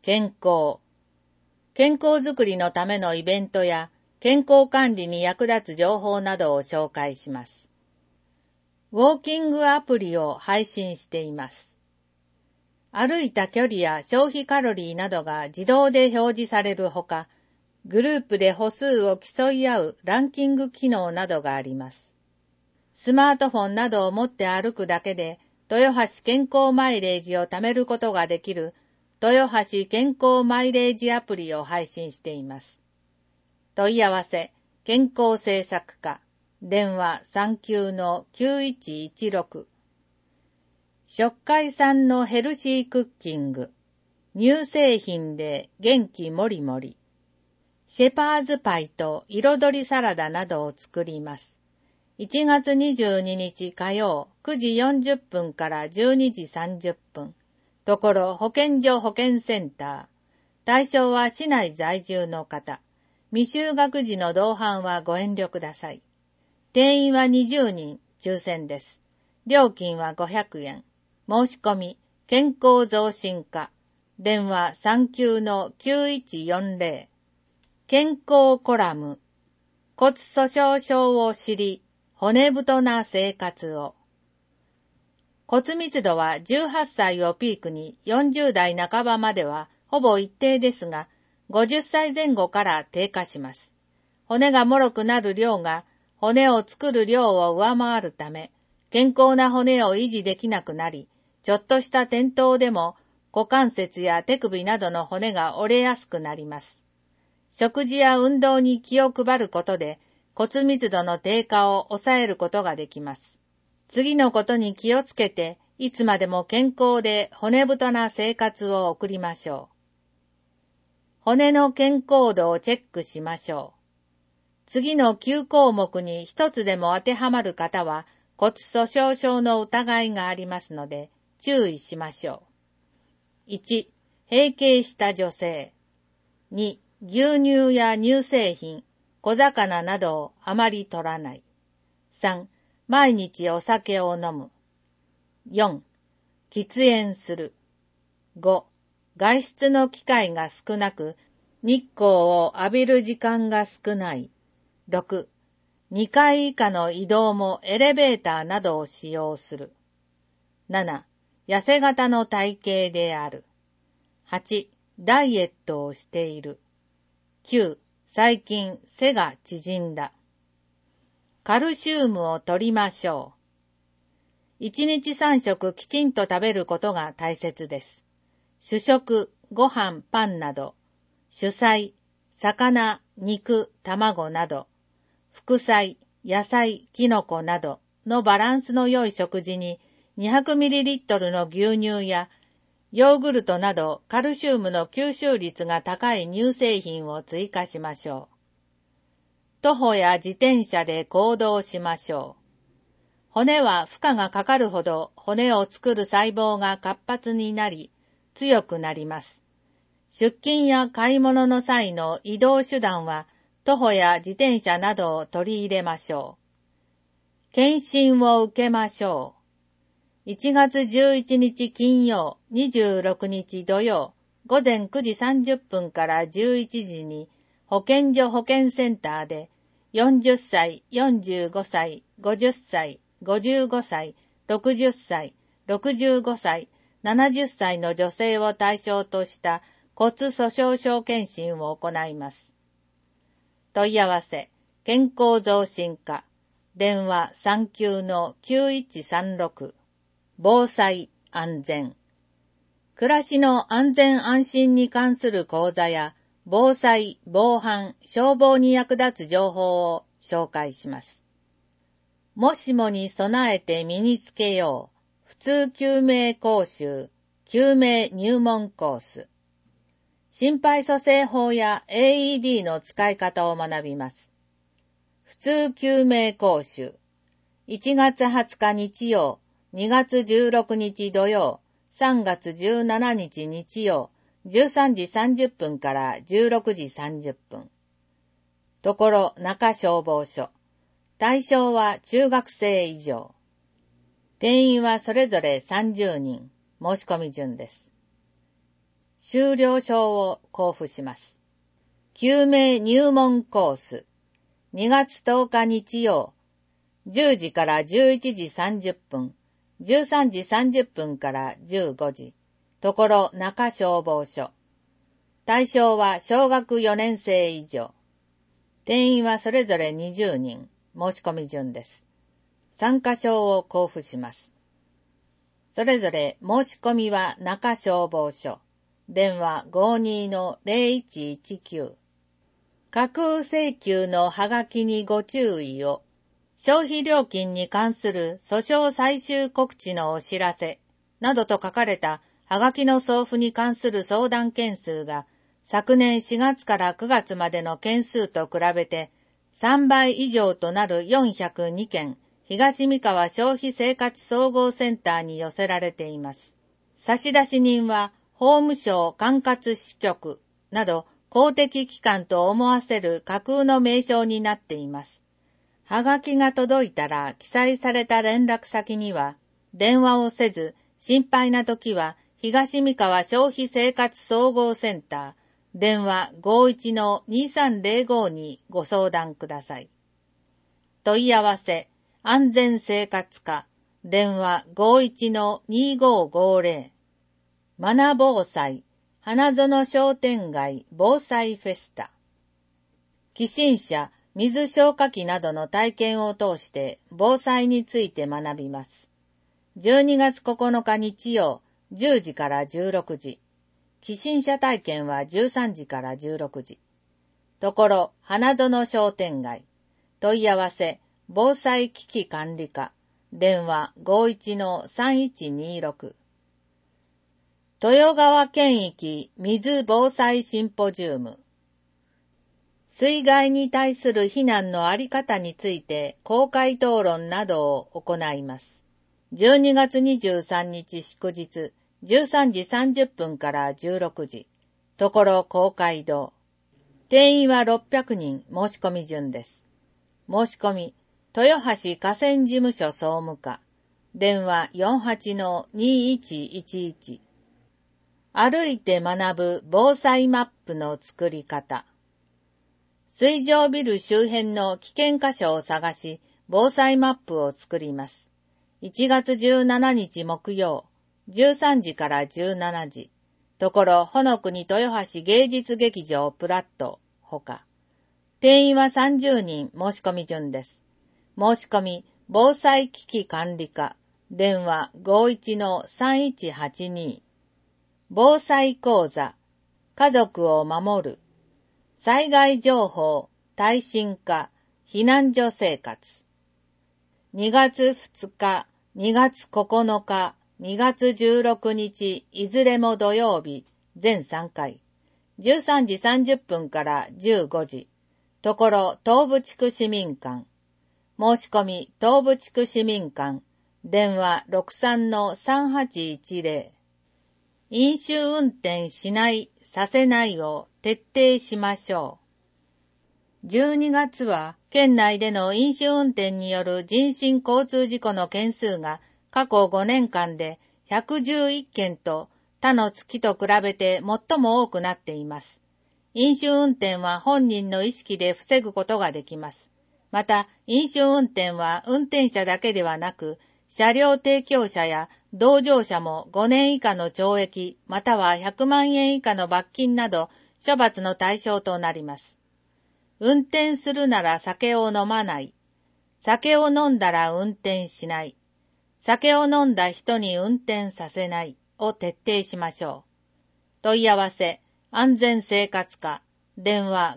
健康づくりのためのイベントや健康管理に役立つ情報などを紹介します。ウォーキングアプリを配信しています。歩いた距離や消費カロリーなどが自動で表示されるほか、グループで歩数を競い合うランキング機能などがあります。スマートフォンなどを持って歩くだけで、豊橋健康マイレージを貯めることができる豊橋健康マイレージアプリを配信しています。問い合わせ、健康政策課、電話39-9116。食海産のヘルシークッキング、乳製品で元気もりもり。シェパーズパイと彩りサラダなどを作ります。1月22日火曜9時40分から12時30分。ところ保健所保健センター。対象は市内在住の方。未就学児の同伴はご遠慮ください。定員は20人、抽選です。料金は500円。申し込み、健康増進課。電話39-9140。健康コラム。骨粗鬆症を知り、骨太な生活を。骨密度は18歳をピークに40代半ばまではほぼ一定ですが、50歳前後から低下します。骨が脆くなる量が骨を作る量を上回るため、健康な骨を維持できなくなり、ちょっとした転倒でも股関節や手首などの骨が折れやすくなります。食事や運動に気を配ることで骨密度の低下を抑えることができます。次のことに気をつけて、いつまでも健康で骨太な生活を送りましょう。骨の健康度をチェックしましょう。次の9項目に一つでも当てはまる方は骨粗鬆症の疑いがありますので注意しましょう。1、閉経した女性。2、牛乳や乳製品、小魚などをあまり摂らない。3、毎日お酒を飲む。4、喫煙する。5、外出の機会が少なく、日光を浴びる時間が少ない。6、2階以下の移動もエレベーターなどを使用する。7、痩せ型の体型である。8、ダイエットをしている。9、最近背が縮んだ。カルシウムを摂りましょう。1日3食きちんと食べることが大切です。主食、ご飯、パンなど、主菜、魚、肉、卵など、副菜、野菜、キノコなどのバランスの良い食事に 200ml の牛乳やヨーグルトなどカルシウムの吸収率が高い乳製品を追加しましょう。徒歩や自転車で行動しましょう。骨は負荷がかかるほど骨を作る細胞が活発になり強くなります。出勤や買い物の際の移動手段は徒歩や自転車などを取り入れましょう。検診を受けましょう。1月11日金曜、26日土曜、午前9時30分から11時に保健所保健センターで40歳、45歳、50歳、55歳、60歳、65歳、70歳の女性を対象とした骨粗鬆症検診を行います。問い合わせ、健康増進課、電話39-9136。防災安全。暮らしの安全安心に関する講座や防災、防犯、消防に役立つ情報を紹介します。もしもに備えて身につけよう。普通救命講習、救命入門コース。心肺蘇生法や AED の使い方を学びます。普通救命講習。1月20日日曜、2月16日土曜、3月17日日曜、13時30分から16時30分。ところ中消防署。対象は中学生以上。定員はそれぞれ30人。申し込み順です。 修了証を交付します。救命入門コース、2月10日日曜、10時から11時30分、13時30分から15時、ところ中消防署。対象は小学4年生以上。定員はそれぞれ20人、申し込み順です。参加証を交付します。それぞれ申し込みは中消防署。電話 52-0119。架空請求のはがきにご注意を。消費料金に関する訴訟最終告知のお知らせなどと書かれたはがきの送付に関する相談件数が昨年4月から9月までの件数と比べて3倍以上となる402件、東三河消費生活総合センターに寄せられています。差出人は法務省管轄支局など公的機関と思わせる架空の名称になっています。はがきが届いたら記載された連絡先には電話をせず、心配な時は東三河消費生活総合センター電話 51-2305 にご相談ください。問い合わせ安全生活課電話 51-2550 マナ防災花園商店街防災フェスタ起震車水消火器などの体験を通して防災について学びます。12月9日日曜10時から16時。起震車体験は13時から16時。ところ、花園商店街。問い合わせ、防災危機管理課。電話 51-3126。豊川県域水防災シンポジウム。水害に対する避難のあり方について公開討論などを行います。12月23日祝日、13時30分から16時。ところ公会堂。定員は600人、申し込み順です。申し込み、豊橋河川事務所総務課。電話 48-2111。歩いて学ぶ防災マップの作り方。水上ビル周辺の危険箇所を探し、防災マップを作ります。1月17日木曜、13時から17時。ところ、ほのくに豊橋芸術劇場プラット、ほか。定員は30人、申し込み順です。申し込み、防災危機管理課、電話 51-3182。防災講座、家族を守る。災害情報、耐震化、避難所生活。2月2日、2月9日、2月16日、いずれも土曜日、全3回。13時30分から15時。ところ、東部地区市民館。申し込み、東部地区市民館。電話 63-3810。飲酒運転しない、させないを徹底しましょう。12月は県内での飲酒運転による人身交通事故の件数が過去5年間で111件と他の月と比べて最も多くなっています。飲酒運転は本人の意識で防ぐことができます。また、飲酒運転は運転者だけではなく、車両提供者や同乗者も5年以下の懲役または100万円以下の罰金など処罰の対象となります。運転するなら酒を飲まない。酒を飲んだら運転しない。酒を飲んだ人に運転させないを徹底しましょう。問い合わせ、安全生活課、電話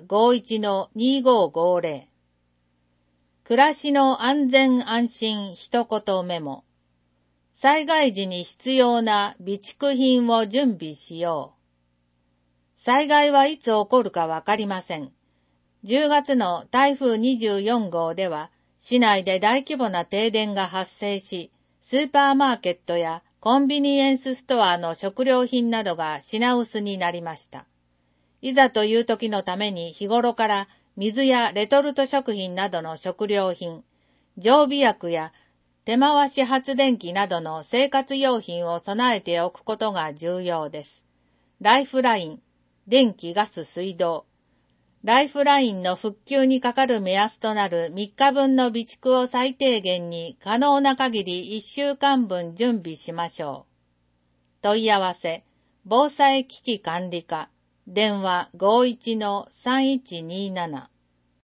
51-2550。暮らしの安全安心一言メモ。災害時に必要な備蓄品を準備しよう。災害はいつ起こるかわかりません。10月の台風24号では、市内で大規模な停電が発生し、スーパーマーケットやコンビニエンスストアの食料品などが品薄になりました。いざという時のために日頃から水やレトルト食品などの食料品、常備薬や手回し発電機などの生活用品を備えておくことが重要です。 ライフライン、電気ガス水道。ライフラインの復旧にかかる目安となる3日分の備蓄を最低限に可能な限り1週間分準備しましょう。問い合わせ、防災危機管理課、電話 51-3127